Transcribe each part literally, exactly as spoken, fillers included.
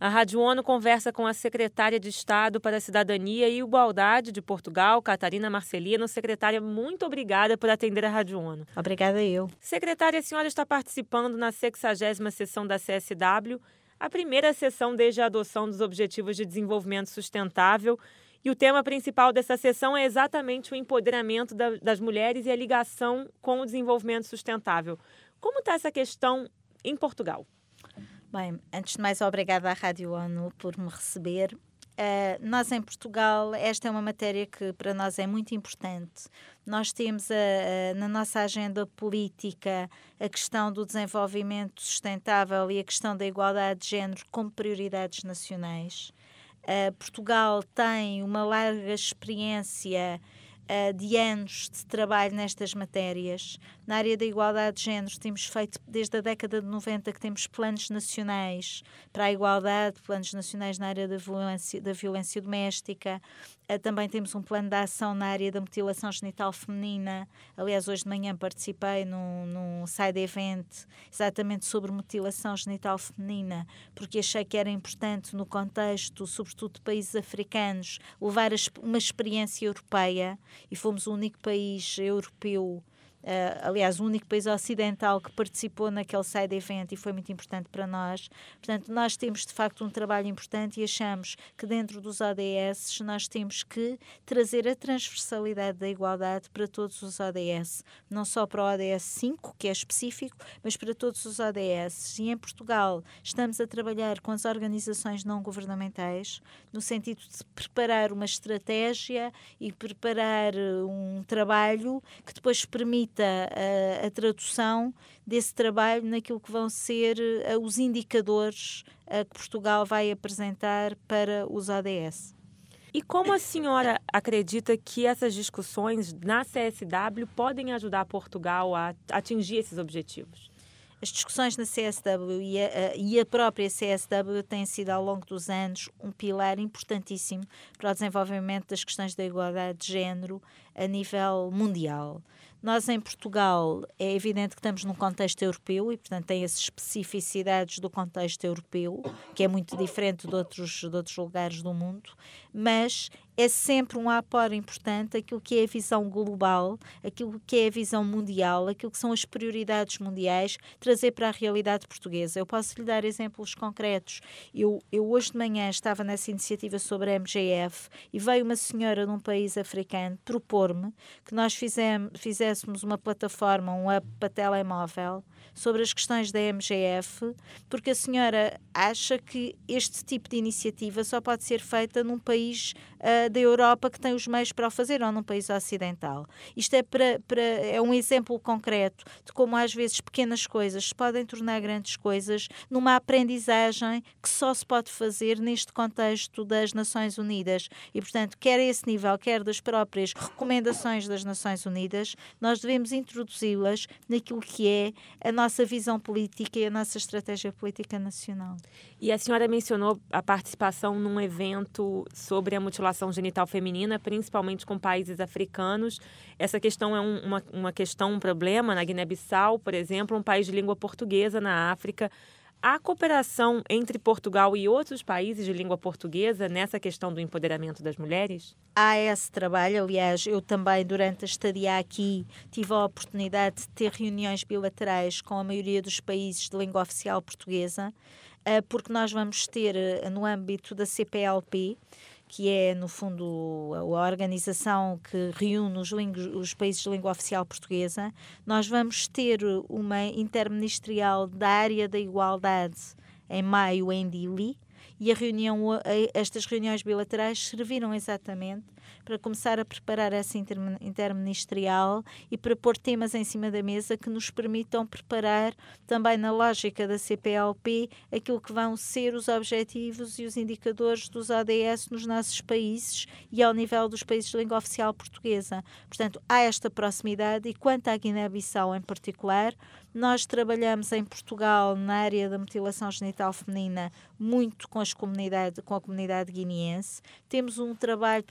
A Rádio ONU conversa com a secretária de Estado para a Cidadania e Igualdade de Portugal, Catarina Marcelino. Secretária, muito obrigada por atender a Rádio ONU. Obrigada eu. Secretária, a senhora está participando na sexagésima sessão da C S W, a primeira sessão desde a adoção dos Objetivos de Desenvolvimento Sustentável. E o tema principal dessa sessão é exatamente o empoderamento da, das mulheres e a ligação com o desenvolvimento sustentável. Como está essa questão em Portugal? Bem, antes de mais, obrigada à Rádio ONU por me receber. Uh, nós, em Portugal, esta é uma matéria que para nós é muito importante. Nós temos a, a, na nossa agenda política a questão do desenvolvimento sustentável e a questão da igualdade de género como prioridades nacionais. Uh, Portugal tem uma larga experiência uh, de anos de trabalho nestas matérias. Na área da igualdade de género temos feito desde a década de noventa que temos planos nacionais para a igualdade, planos nacionais na área da violência, da violência doméstica. Uh, também temos um plano de ação na área da mutilação genital feminina. Aliás, hoje de manhã participei num, num side event exatamente sobre mutilação genital feminina, porque achei que era importante no contexto, sobretudo de países africanos, levar uma experiência europeia, e fomos o único país europeu, Uh, aliás, o único país ocidental que participou naquele side event, e foi muito importante para nós. Portanto, nós temos de facto um trabalho importante e achamos que dentro dos O D S nós temos que trazer a transversalidade da igualdade para todos os O D S, não só para o O D S cinco, que é específico, mas para todos os O D S. E em Portugal estamos a trabalhar com as organizações não governamentais no sentido de preparar uma estratégia e preparar um trabalho que depois permita A, a tradução desse trabalho naquilo que vão ser uh, os indicadores uh, que Portugal vai apresentar para os O D S. E como a senhora acredita que essas discussões na C S W podem ajudar Portugal a atingir esses objetivos? As discussões na C S W e a, e a própria C S W têm sido, ao longo dos anos, um pilar importantíssimo para o desenvolvimento das questões da igualdade de género a nível mundial. Nós, em Portugal, é evidente que estamos num contexto europeu e, portanto, tem as especificidades do contexto europeu, que é muito diferente de outros, de outros lugares do mundo, mas é sempre um aporte importante aquilo que é a visão global, aquilo que é a visão mundial, aquilo que são as prioridades mundiais, trazer para a realidade portuguesa. Eu posso lhe dar exemplos concretos. Eu, eu hoje de manhã estava nessa iniciativa sobre a M G F e veio uma senhora de um país africano propor-me que nós fizemos, fizéssemos uma plataforma, um app para telemóvel, sobre as questões da M G F, porque a senhora acha que este tipo de iniciativa só pode ser feita num país uh, da Europa que tem os meios para o fazer, ou num país ocidental. Isto é, para, para, é um exemplo concreto de como às vezes pequenas coisas se podem tornar grandes coisas numa aprendizagem que só se pode fazer neste contexto das Nações Unidas. E, portanto, quer a esse nível, quer das próprias recomendações das Nações Unidas, nós devemos introduzi-las naquilo que é a nossa visão política e a nossa estratégia política nacional. E a senhora mencionou a participação num evento sobre a mutilação genital feminina, principalmente com países africanos. Essa questão é um, uma, uma questão, um problema na Guiné-Bissau, por exemplo, um país de língua portuguesa na África. Há cooperação entre Portugal e outros países de língua portuguesa nessa questão do empoderamento das mulheres? Há esse trabalho. Aliás, eu também, durante a estadia aqui, tive a oportunidade de ter reuniões bilaterais com a maioria dos países de língua oficial portuguesa, porque nós vamos ter, no âmbito da C P L P, que é, no fundo, a organização que reúne os, os países de língua oficial portuguesa, nós vamos ter uma interministerial da área da igualdade em maio em Dili, e a reunião, estas reuniões bilaterais serviram exatamente para começar a preparar essa interministerial e para pôr temas em cima da mesa que nos permitam preparar também na lógica da C P L P aquilo que vão ser os objetivos e os indicadores dos O D S nos nossos países e ao nível dos países de língua oficial portuguesa. Portanto, há esta proximidade, e quanto à Guiné-Bissau em particular, nós trabalhamos em Portugal na área da mutilação genital feminina muito com, as comunidade, com a comunidade guineense. Temos um trabalho de proximidade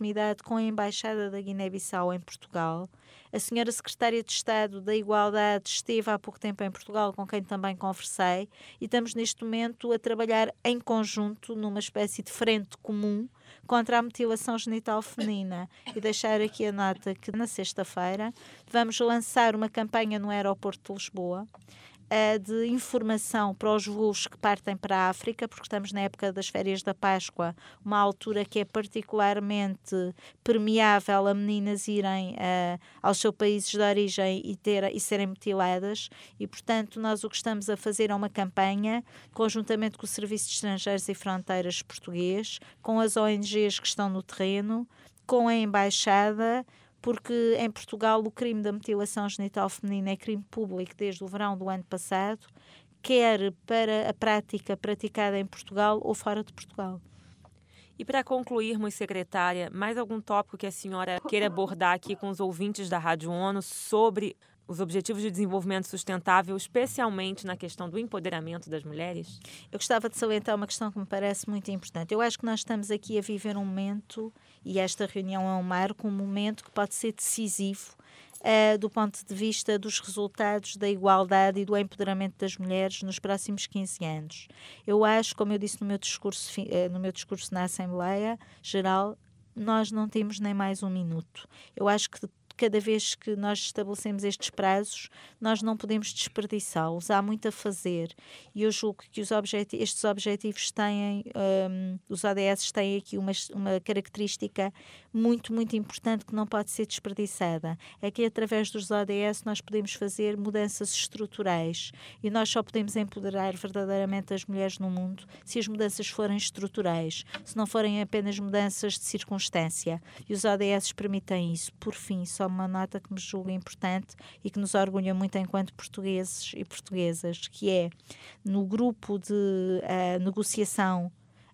proximidade com a Embaixada da Guiné-Bissau em Portugal. A senhora Secretária de Estado da Igualdade esteve há pouco tempo em Portugal, com quem também conversei, e estamos neste momento a trabalhar em conjunto numa espécie de frente comum contra a mutilação genital feminina. E deixar aqui a nota que na sexta-feira vamos lançar uma campanha no aeroporto de Lisboa de informação para os voos que partem para a África, porque estamos na época das férias da Páscoa, uma altura que é particularmente permeável a meninas irem uh, aos seus países de origem e, ter, e serem mutiladas, e portanto nós o que estamos a fazer é uma campanha, conjuntamente com o Serviço de Estrangeiros e Fronteiras português, com as O N Gs que estão no terreno, com a Embaixada, porque em Portugal o crime da mutilação genital feminina é crime público desde o verão do ano passado, quer para a prática praticada em Portugal ou fora de Portugal. E para concluirmos, secretária, mais algum tópico que a senhora queira abordar aqui com os ouvintes da Rádio ONU sobre os Objetivos de Desenvolvimento Sustentável, especialmente na questão do empoderamento das mulheres? Eu gostava de salientar uma questão que me parece muito importante. Eu acho que nós estamos aqui a viver um momento, e esta reunião é um marco, um momento que pode ser decisivo uh, do ponto de vista dos resultados da igualdade e do empoderamento das mulheres nos próximos quinze anos. Eu acho, como eu disse no meu discurso, uh, no meu discurso na Assembleia Geral, nós não temos nem mais um minuto. Eu acho que cada vez que nós estabelecemos estes prazos, nós não podemos desperdiçá-los. Há muito a fazer. E eu julgo que os objeti- estes objetivos têm, um, os O D S têm aqui uma, uma característica muito, muito importante que não pode ser desperdiçada. É que através dos O D S nós podemos fazer mudanças estruturais. E nós só podemos empoderar verdadeiramente as mulheres no mundo se as mudanças forem estruturais, se não forem apenas mudanças de circunstância. E os O D S permitem isso. Por fim, só uma nota que me julgo importante e que nos orgulha muito enquanto portugueses e portuguesas, que é no grupo de uh, negociação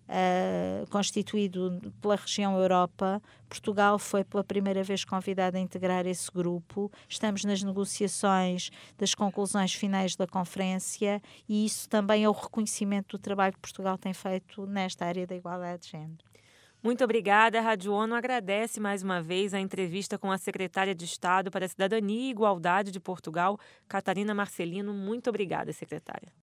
uh, constituído pela região Europa, Portugal foi pela primeira vez convidado a integrar esse grupo. Estamos nas negociações das conclusões finais da conferência e isso também é o reconhecimento do trabalho que Portugal tem feito nesta área da igualdade de género. Muito obrigada. A Rádio ONU agradece mais uma vez a entrevista com a secretária de Estado para a Cidadania e Igualdade de Portugal, Catarina Marcelino. Muito obrigada, secretária.